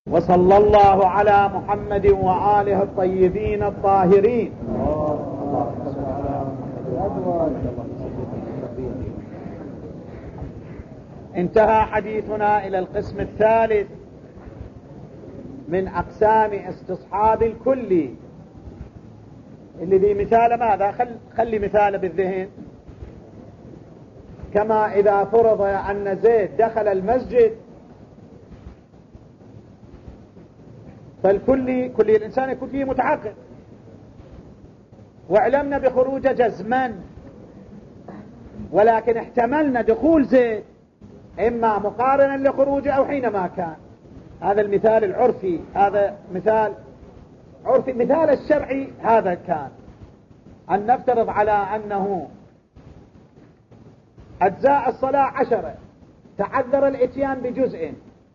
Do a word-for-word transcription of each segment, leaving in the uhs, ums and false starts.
وصلى الله على محمد وآله الطيبين الطاهرين. انتهى حديثنا إلى القسم الثالث من أقسام استصحاب الكلي، اللي ذي مثال ماذا؟ خل خلي مثال بالذهن. كما إذا فرض أن زيد دخل المسجد، فالكلي كلي الإنسان يكون فيه متعاقد، واعلمنا بخروج جزما، ولكن احتملنا دخول زيد إما مقارنا لخروجه أو حينما كان. هذا المثال العرفي، هذا مثال عرفي. مثال الشرعي هذا كان أن نفترض على أنه أجزاء الصلاة عشرة، تعذر الاتيان بجزء،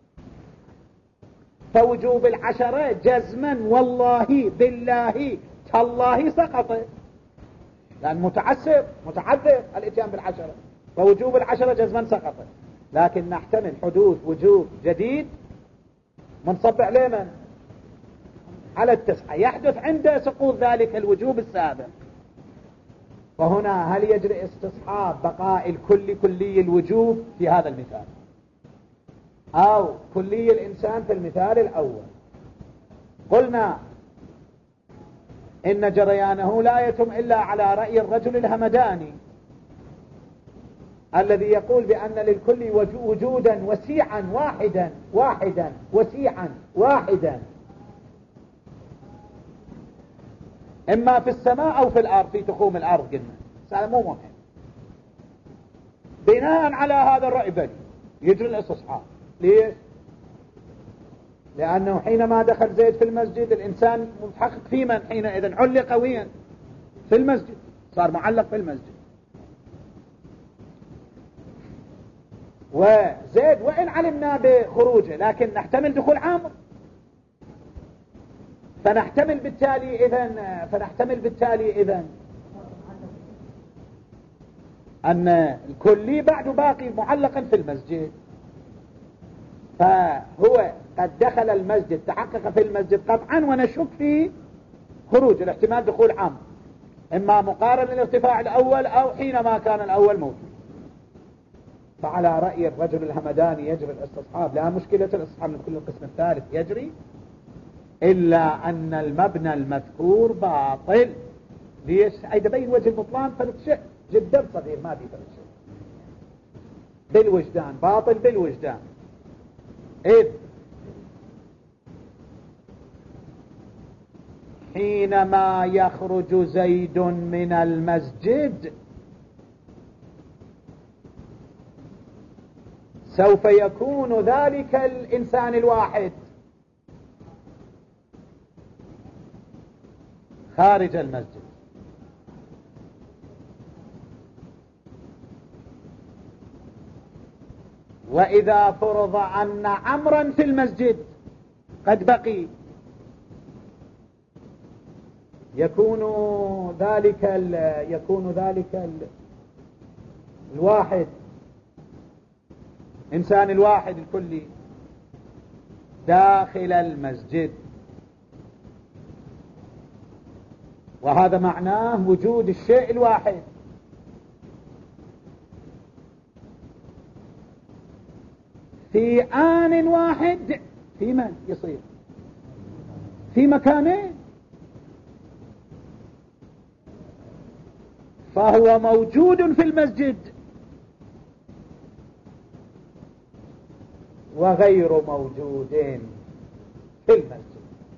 فوجوب العشرة جزما والله بالله تالله سقط، لأن متعسر متعذر الاتيان بالعشرة، فوجوب العشرة جزما سقط. لكن نحتمل حدوث وجوب جديد منصب عليه من؟ على التسعة، يحدث عند سقوط ذلك الوجوب السابق. فهنا هل يجري استصحاب بقاء الكل كلي الوجوب في هذا المثال، أو كلي الإنسان في المثال الأول؟ قلنا إن جريانه لا يتم إلا على رأي الرجل الهمداني الذي يقول بأن للكل وجودا وسيعا واحدا واحدا وسيعا واحدا، إما في السماء أو في الأرض، في تخوم الأرض. قلنا هذا مو مهم. بناء على هذا الرأي بني يجري الاستصحاب. ليش؟ لأنه حينما دخل زيد في المسجد الإنسان متحقق في من حينئذ علق وين؟ في المسجد، صار معلق في المسجد. وزيد وإن علمنا بخروجه لكن نحتمل دخول عامر، فنحتمل بالتالي إذن فنحتمل بالتالي إذن أن الكلي بعد باقي معلقا في المسجد، فهو قد دخل المسجد، تحقق في المسجد قطعا، ونشك في خروج الاحتمال دخول عام، إما مقارن للارتفاع الأول أو حينما كان الأول موجود. فعلى رأي الرجل الهمداني يجري الاستصحاب، لا مشكلة الاستصحاب من كل القسم الثالث يجري، إلا أن المبنى المذكور باطل. ليش؟ أيضا بين وجه البطلان ثلاث شيء جدا صغير، ما في ثلاث شيء. بالوجدان، باطل بالوجدان. إذ حينما يخرج زيد من المسجد سوف يكون ذلك الإنسان الواحد خارج المسجد، وإذا فرض أن عمرا في المسجد قد بقي، يكون ذلك ال يكون ذلك ال الواحد، إنسان الواحد الكلي داخل المسجد، وهذا معناه وجود الشيء الواحد. في آن واحد في من يصير؟ في مكانين، فهو موجود في المسجد وغير موجود في المسجد.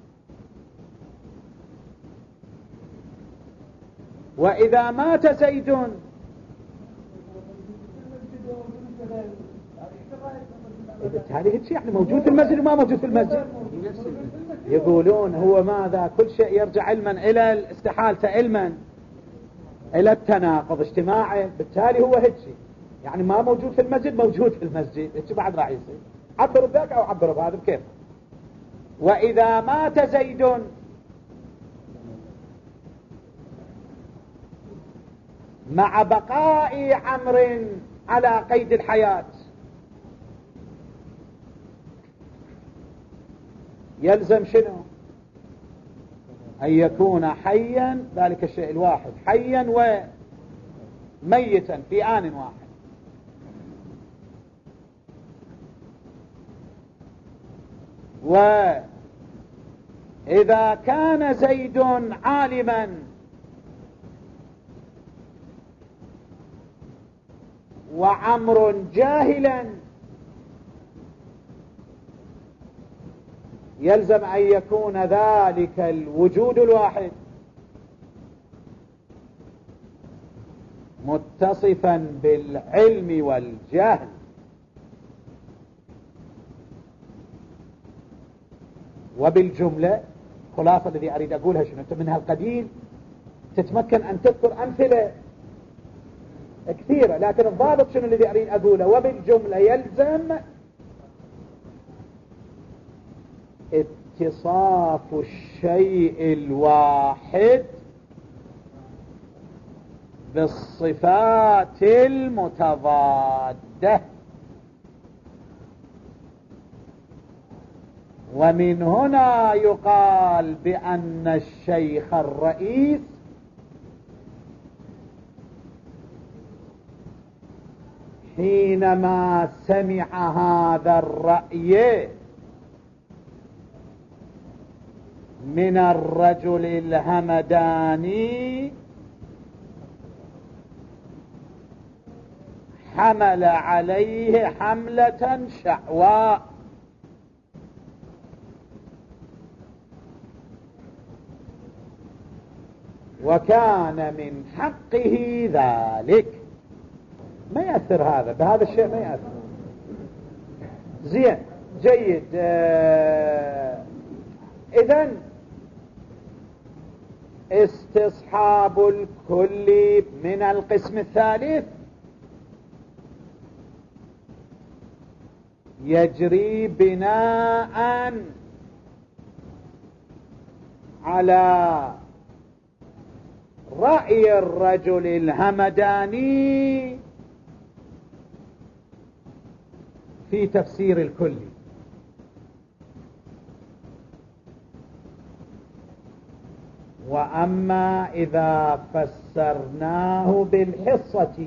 وإذا مات زيد بالتالي هيك يعني موجود في المسجد وما موجود في المسجد. يقولون هو ماذا؟ كل شيء يرجع علما إلى الاستحالة، علما إلى التناقض اجتماعي، بالتالي هو هيك يعني ما موجود في المسجد موجود في المسجد. هيك بعد راح يصير، عبروا بذاك أو عبروا بهذا بكيف. وإذا مات زيد مع بقاء عمرو على قيد الحياة يلزم شنو؟ أن يكون حيا، ذلك الشيء الواحد حيا وميتا في آن واحد. وإذا كان زيد عالما وعمر جاهلا يلزم أن يكون ذلك الوجود الواحد متصفا بالعلم والجهل. وبالجملة خلاصة الذي أريد أقولها شنو؟ أنت من هالقديم تتمكن أن تذكر أمثلة كثيرة، لكن الضابط شنو الذي أريد أقوله؟ وبالجملة يلزم اتصاف الشيء الواحد بالصفات المتضادة. ومن هنا يقال بأن الشيخ الرئيس حينما سمع هذا الرأي من الرجل الهمداني حمل عليه حملة شعواء، وكان من حقه ذلك. ما يأثر هذا بهذا الشيء، ما يأثر. زين جيد. آه إذن استصحاب الكل من القسم الثالث يجري بناء على رأي الرجل الهمداني في تفسير الكل. وأما إذا فسرناه بالحصة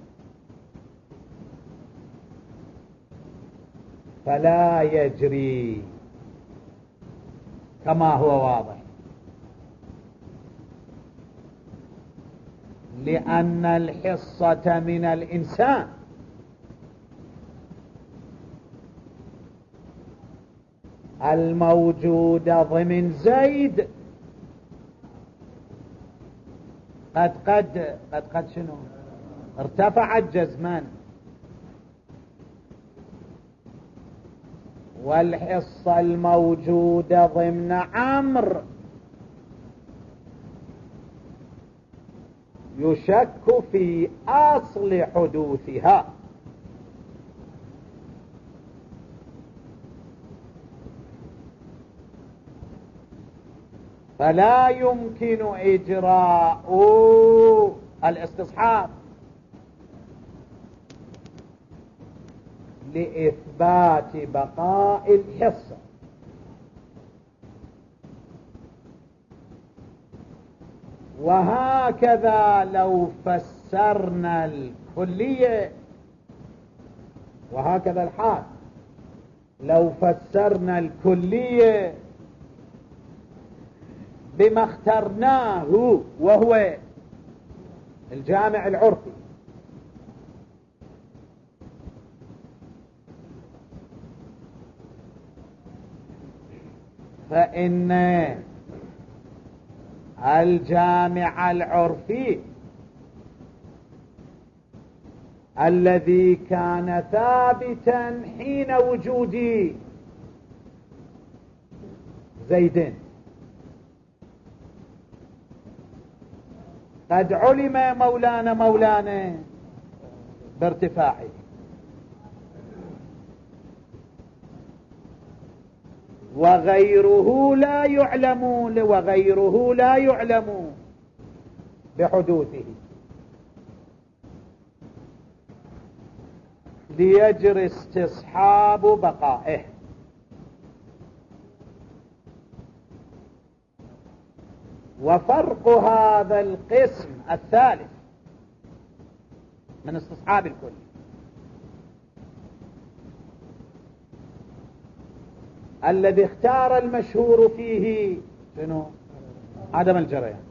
فلا يجري كما هو واضح، لأن الحصة من الإنسان الموجودة ضمن زيد قد قد قد قد شنو ارتفعت جزما، والحصة الموجودة ضمن عمرو يشك في أصل حدوثها، فلا يمكن إجراء الاستصحاب لإثبات بقاء الحصة. وهكذا لو فسرنا الكلية، وهكذا الحال لو فسرنا الكلية بما اخترناه وهو الجامع العرفي، فإن الجامع العرفي الذي كان ثابتا حين وجود زيد قد علم مولانا مولانا بارتفاعه، وغيره لا يعلم وغيره لا يعلم بحدوثه، ليجري استصحاب بقائه. وفرق هذا القسم الثالث من استصحاب الكل الذي اختار المشهور فيه شنو؟ عدم الجريان،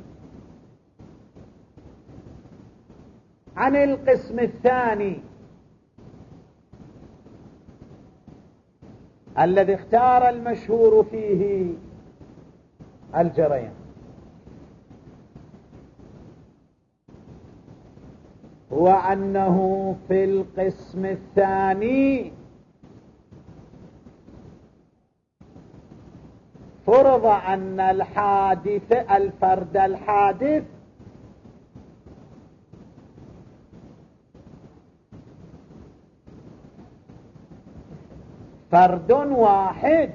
عن القسم الثاني الذي اختار المشهور فيه الجريان، هو أنه في القسم الثاني فرض أن الحادث الفرد الحادث فرد واحد،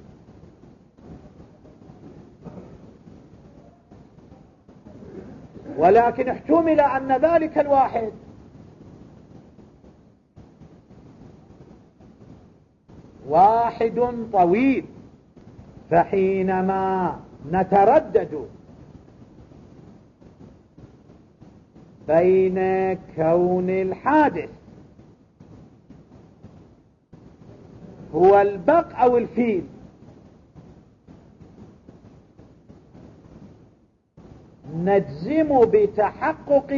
ولكن احتمل أن ذلك الواحد واحد طويل، فحينما نتردد بين كون الحادث هو البق أو الفيل، نجزم بتحقق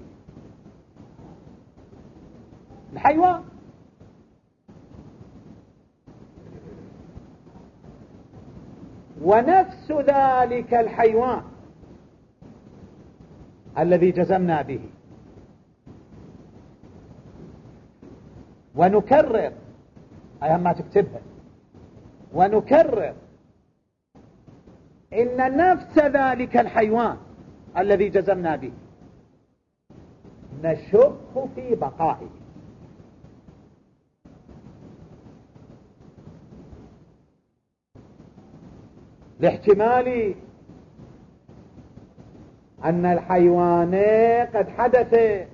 الحيوان، ونفس ذلك الحيوان الذي جزمنا به. ونكرر، أهم ما تكتبها، ونكرر إن نفس ذلك الحيوان الذي جزمنا به نشك في بقائه، لاحتمال أن الحيوان قد حدث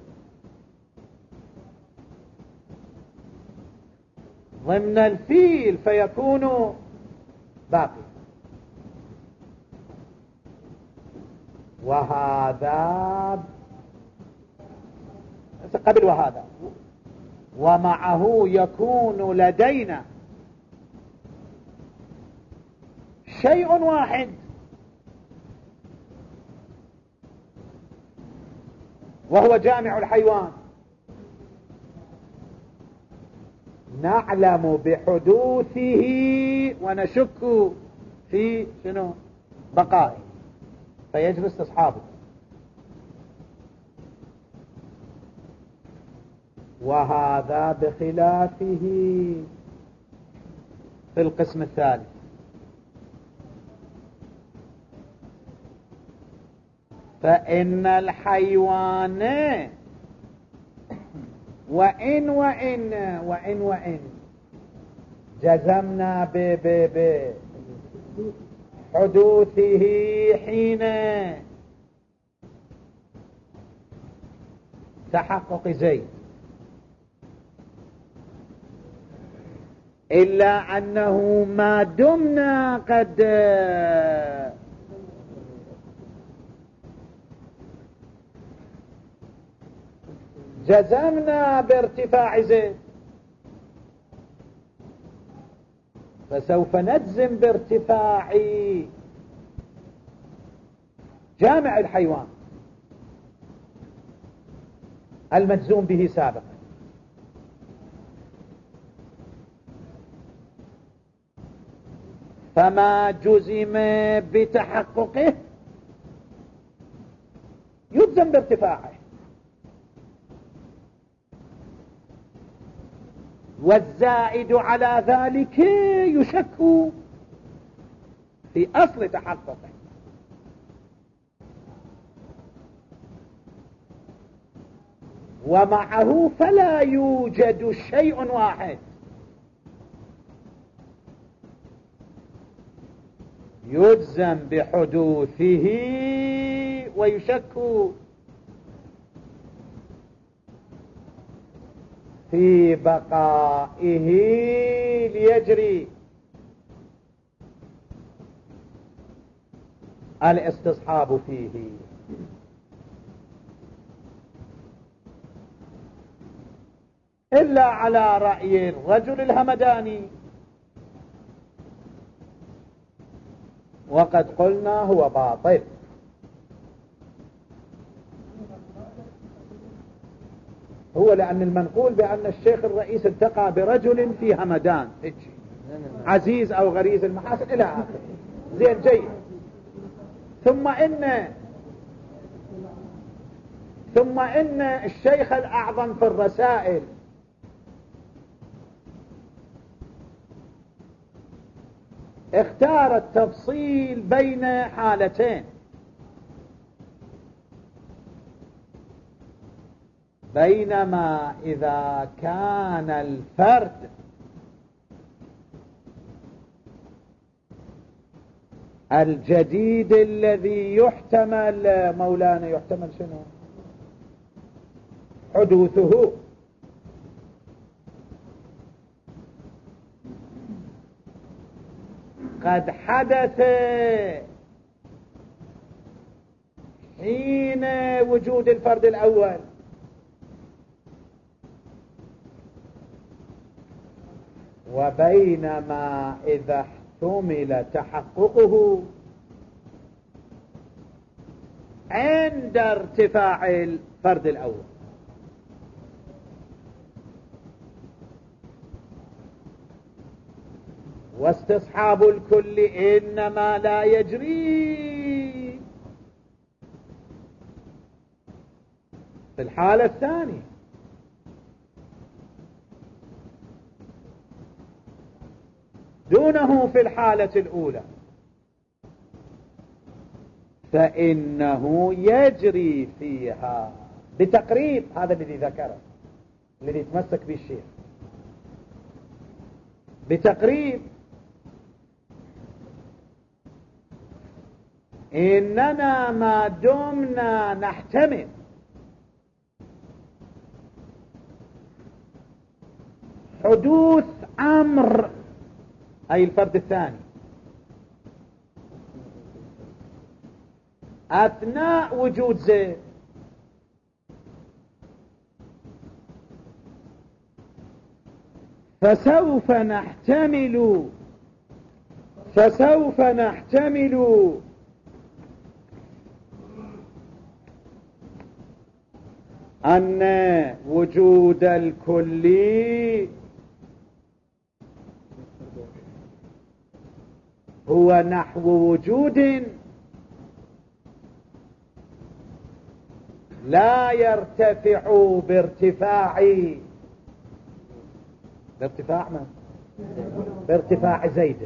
ضمن الفيل فيكون باقي، وهذا قبل وهذا، ومعه يكون لدينا شيء واحد وهو جامع الحيوان، نعلم بحدوثه ونشك في شنو؟ بقائه، فيجب استصحابه. وهذا بخلافه في القسم الثالث، فإن الحيوان وإن وإن وإن وإن جزمنا ب ب ب حدوثه حين تحقق زيد، إلا أنه ما دمنا قد جزمنا بارتفاع زيد فسوف نجزم بارتفاع جامع الحيوان المجزوم به سابقا. فما جزم بتحققه يجزم بارتفاعه، والزائد على ذلك يشك في أصل تحققه. ومعه فلا يوجد شيء واحد يجزم بحدوثه ويشك في بقائه ليجري الاستصحاب فيه. إلا على رأي الرجل الهمداني، وقد قلنا هو باطل. هو لأن المنقول بأن الشيخ الرئيس التقى برجل في همدان عزيز أو غريز المحاسن إلى آخره، زين جيد. ثم إن ثم إن الشيخ الأعظم في الرسائل اختار التفصيل بين حالتين، بينما إذا كان الفرد الجديد الذي يحتمل مولانا يحتمل شنو حدوثه، قد حدث حين وجود الفرد الأول، وبينما إذا احتمل تحققه عند ارتفاع الفرد الأول. واستصحاب الكل إنما لا يجري في الحالة الثانية، دونه في الحالة الأولى، فإنه يجري فيها بتقريب. هذا الذي ذكره الذي يتمسك به الشيخ بتقريب، إننا ما دمنا نحتمل حدوث أمر أي الفرد الثاني أثناء وجود زيد، فسوف نحتمل فسوف نحتمل أن وجود الكلي هو نحو وجود لا يرتفع بارتفاع بارتفاع من؟ بارتفاع زيد،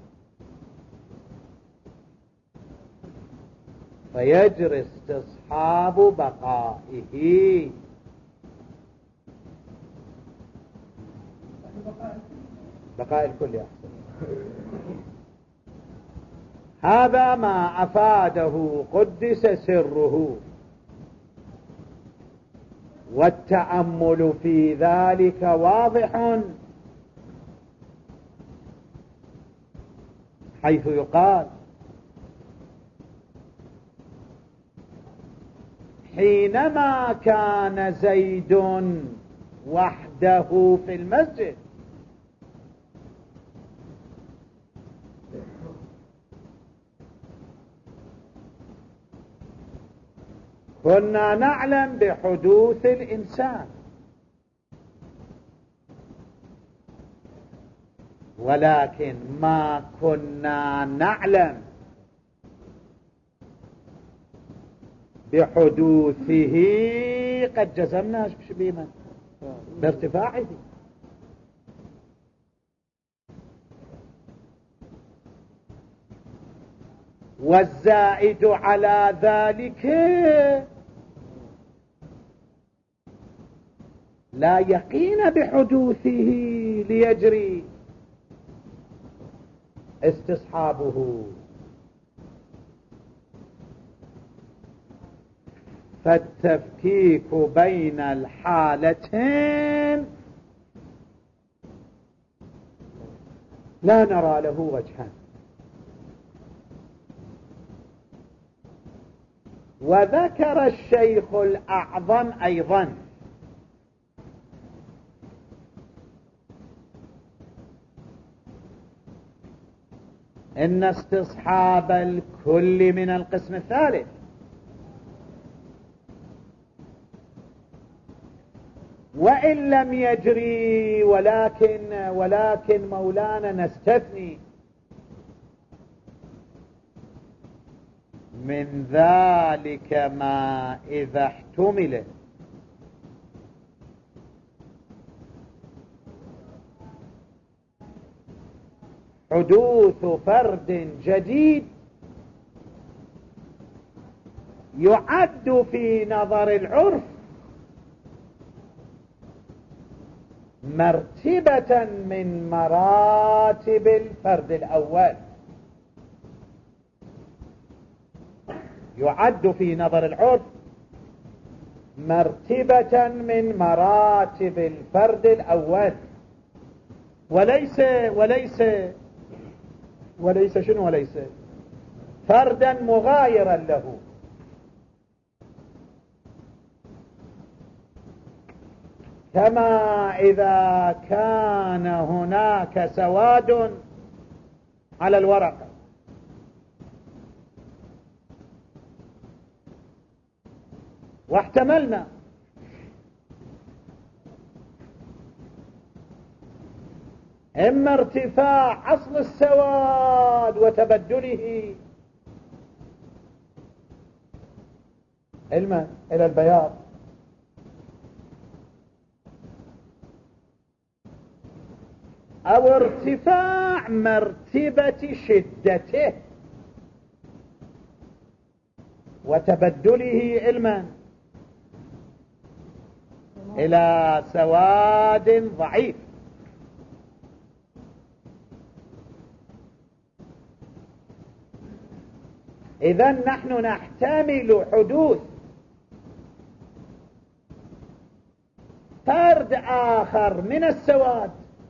فيجري استصحاب بقائه. بقاء الكل أحسن. هذا ما أفاده قدس سره، والتأمل في ذلك واضح، حيث يقال حينما كان زيد وحده في المسجد كنا نعلم بحدوث الإنسان، ولكن ما كنا نعلم بحدوثه قد جزمنا بما بارتفاعه. والزائد على ذلك لا يقين بحدوثه ليجري استصحابه. فالتفكيك بين الحالتين لا نرى له وجها. وذكر الشيخ الأعظم أيضا إن استصحاب الكل من القسم الثالث، وإن لم يجري، ولكن ولكن مولانا نستثني من ذلك ما إذا احتمل حدوث فرد جديد يعد في نظر العرف مرتبة من مراتب الفرد الأول، يعد في نظر العرف مرتبة من مراتب الفرد الأول، وليس وليس وليس شنو وليس فردا مغايرا له. كما إذا كان هناك سواد على الورقة واحتملنا إما ارتفاع أصل السواد وتبدله علما إلى البياض، أو ارتفاع مرتبة شدته وتبدله علما إلى سواد ضعيف. إذن نحن نحتمل حدوث فرد آخر من السواد،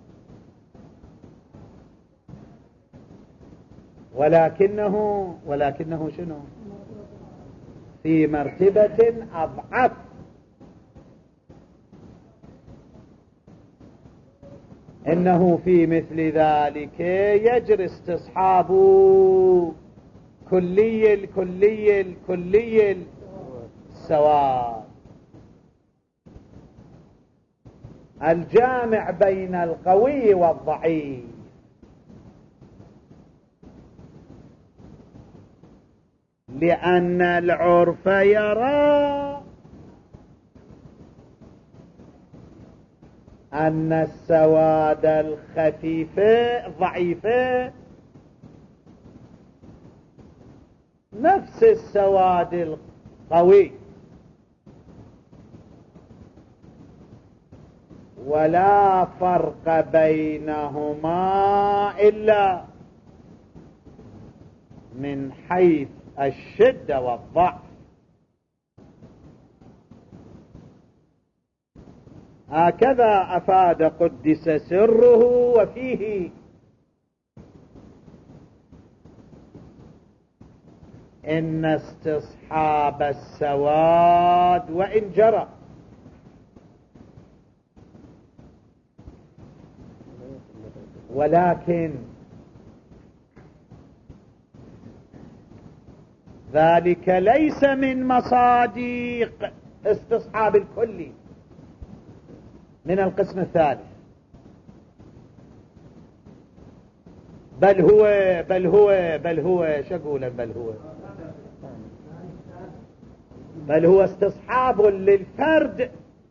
ولكنه ولكنه شنو في مرتبة أضعف. إنه في مثل ذلك يجري استصحاب كلي الكلي الكلي السواد الجامع بين القوي والضعيف، لأن العرف يرى أن السواد الخفيف ضعيف نفس السواد القوي، ولا فرق بينهما إلا من حيث الشدة والضعف. هكذا أفاد قدس سره. وفيه إن استصحاب السواد وإن جرى ولكن ذلك ليس من مصادق استصحاب الكل من القسم الثالث، بل هو بل هو بل هو شقولا بل هو بل هو استصحاب للفرد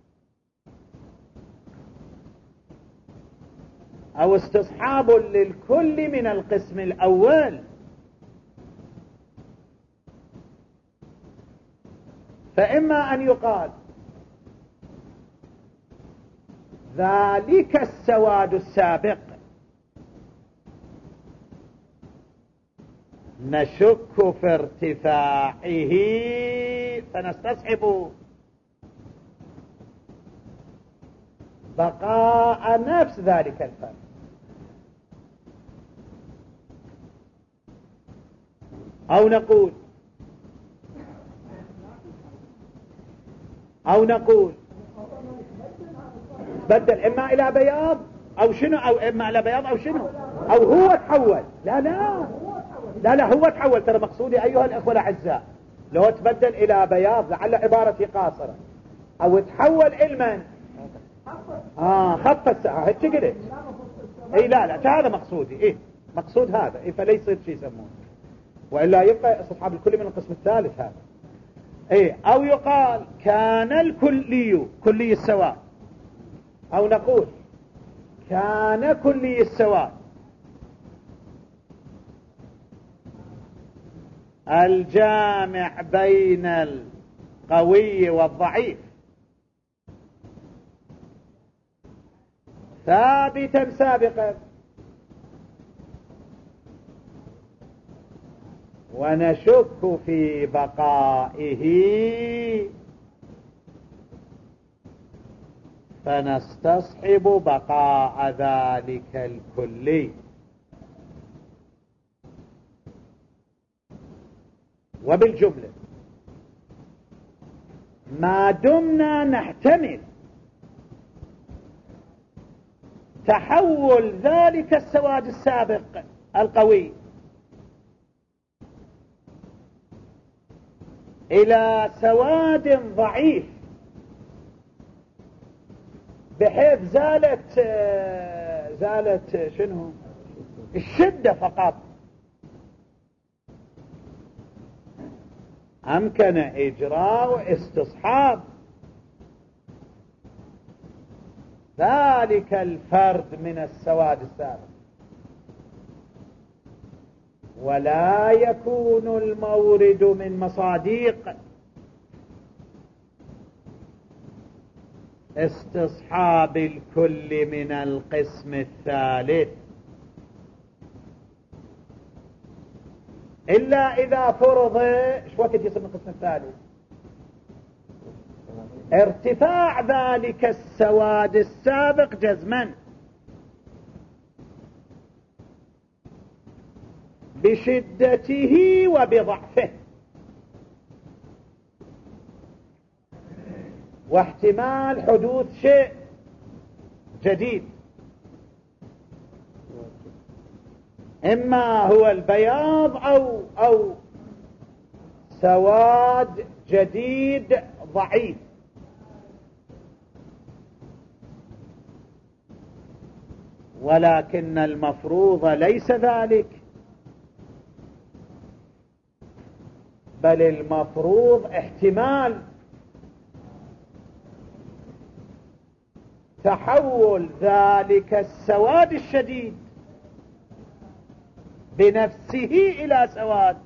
أو استصحاب للكل من القسم الأول. فإما أن يقال ذلك السواد السابق نشك في ارتفاعه فنستصحب بقاء نفس ذلك الفرد، أو نقول او نقول بدل اما الى بياض او شنو، او اما الى بياض او شنو، او هو تحول. لا لا لا لا هو تحول. ترى مقصودي ايها الاخوة الاعزاء لو تبدل الى بياض لعل عبارتي قاصرة، او تحول علما اه خف الساعة هيك قلت. اي لا لا هذا مقصودي. ايه مقصود هذا. ايه فلا يصير شيء يسمونه، والا يبقى استصحاب الكلي من القسم الثالث هذا. ايه او يقال كان الكلي كلي السواد، او نقول كان كلي السواد الجامع بين القوي والضعيف ثابتا سابقا، ونشك في بقائه فنستصحب بقاء ذلك الكلي. وبالجملة ما دمنا نحتمل تحول ذلك السواد السابق القوي إلى سواد ضعيف بحيث زالت زالت شنو الشدة فقط، أمكن إجراء استصحاب ذلك الفرد من السواد السابق، ولا يكون المورد من مصاديق استصحاب الكل من القسم الثالث، إلا إذا فرض ايش وقت يصير من القسم الثالث ارتفاع ذلك السواد السابق جزما بشدته وبضعفه، واحتمال حدوث شيء جديد، إما هو البياض أو أو سواد جديد ضعيف. ولكن المفروض ليس ذلك، بل المفروض احتمال تحول ذلك السواد الشديد بنفسه إلى سواد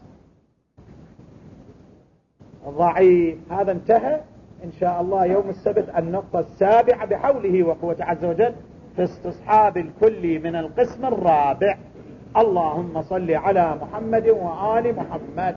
ضعيف. هذا انتهى إن شاء الله يوم السبت النقطة السابعة بحوله وقوته عز وجل في استصحاب الكل من القسم الرابع. اللهم صل على محمد وآل محمد.